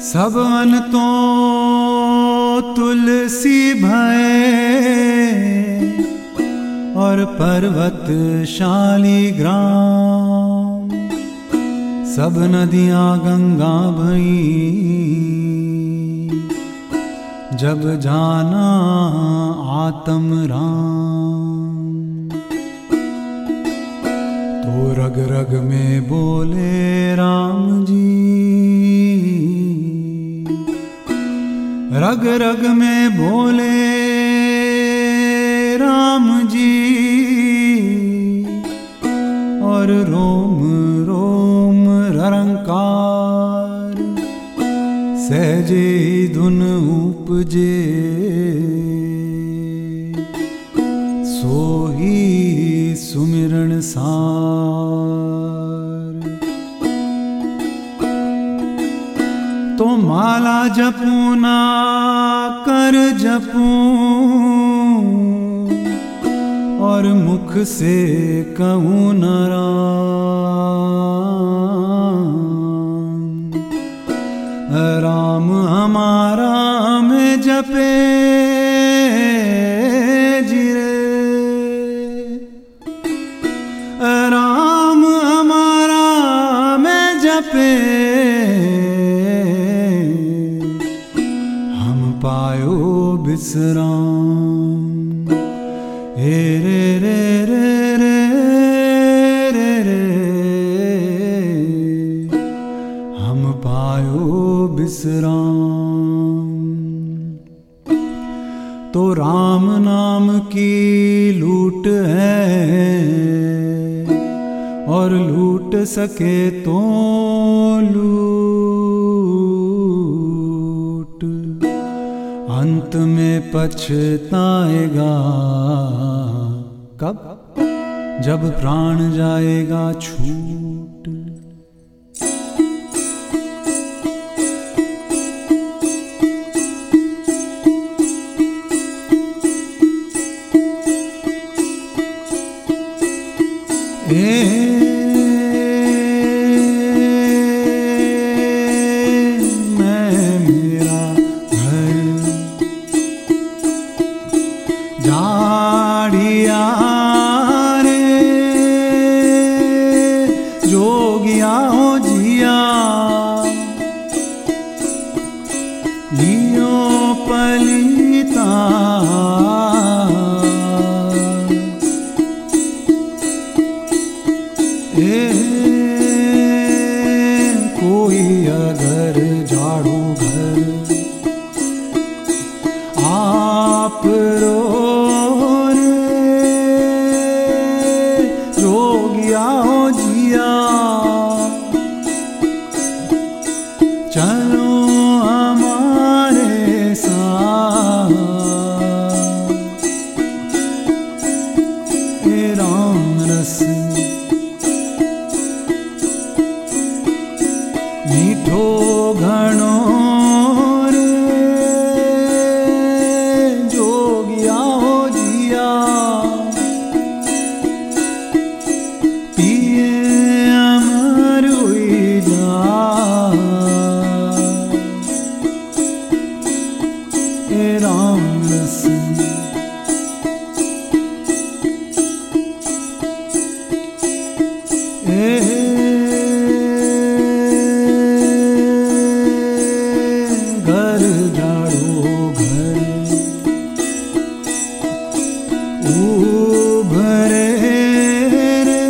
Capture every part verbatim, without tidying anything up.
सब अन तो तुलसी भय और पर्वत शालिग्राम, सब नदियां गंगा भई जब जाना आत्म राम। तो रग रग में बोले राम जी, रग रग में बोले राम जी, और रोम रोम ररंकार सहजे धुन उपजे, सोही सुमिरण सार। तो माला जपूं ना कर जपूं, और मुख से कहूँ न राम। राम हमारा में जपे जिरे, राम हमारा में जपे, हम पायो विश्राम। हे रे रे रे रे रे रे, हम पायो विश्राम। तो राम नाम की लूट है, और लूट सके तो लूट, अंत में पछताएगा कब, जब प्राण जाएगा छूट। ए मैं मेरा घर जाड़िया रे, जोगिया हो जिया, लियो पलीता ए, कोई अगर झाड़ू घर आप रो रे, जोगिया हो जिया, चलो हमारे साथ। ए राम रस मीठो घणो रे, जोगिया हो जिया, पिए अमर हुई जा। ए राम रस ए घर झाड़ो घर उभरे रे,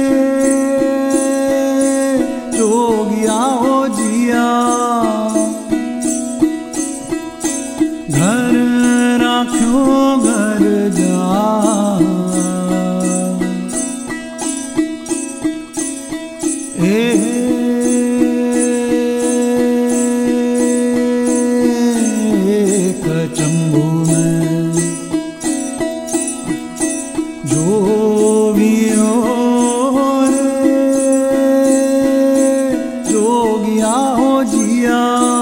जोगिया हो जिया, घर राख्यो घर जा। एक चंबू में जो भी हो रे, जोगिया हो जिया,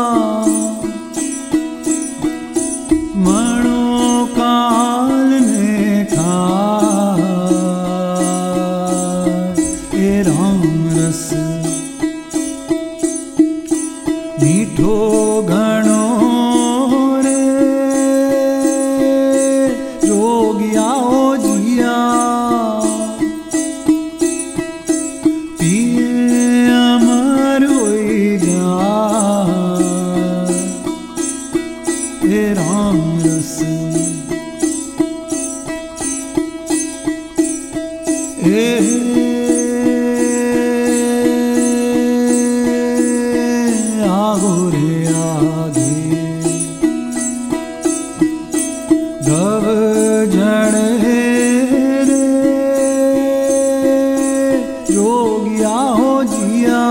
मणो काल ने खा। ए राम रस मीठो घणो रे जोगिया हो जिया पिए अमर होई जा ए राम रस ए आगो रे आगे गव जड़े रे जोगिया हो जिया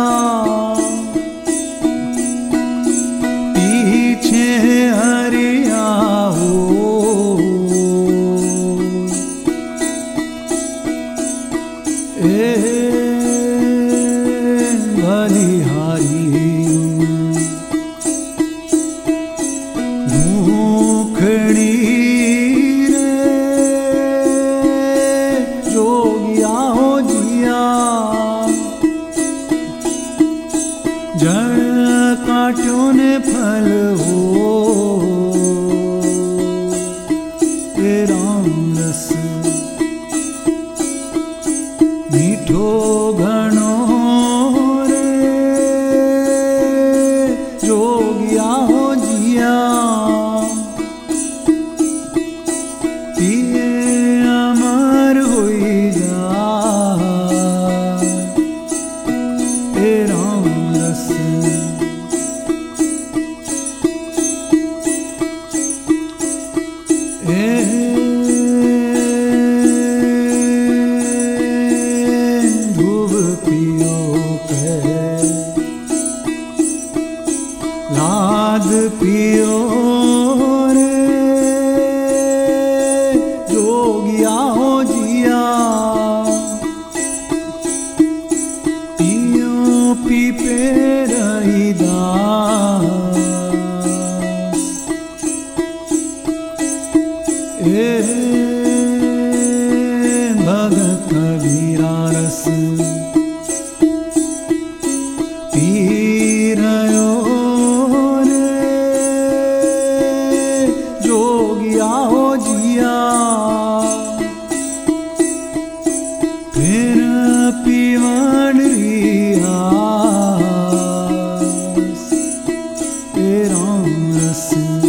पीछे हरिया हो ए बलिहारी मुखड़ी रे जोगिया हो जिया जड़ काट्यों ने फल हो ए राम रस मीठो घणो रे जोगिया हो जिया पिए अमर होई जा ए राम रस ए लाद पियो रे जोगिया हो जिया पियो पीपे रहीदास ए भगत कबीरा रस पी रयो हो जिया फिर पीवण रियास ए राम रस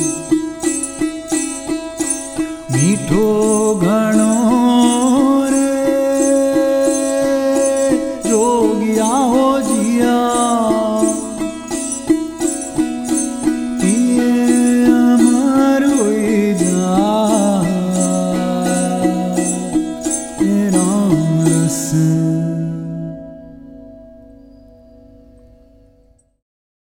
मीठो घणो रे जोगिया हो जिया पिए अमर होई जा ए राम रस।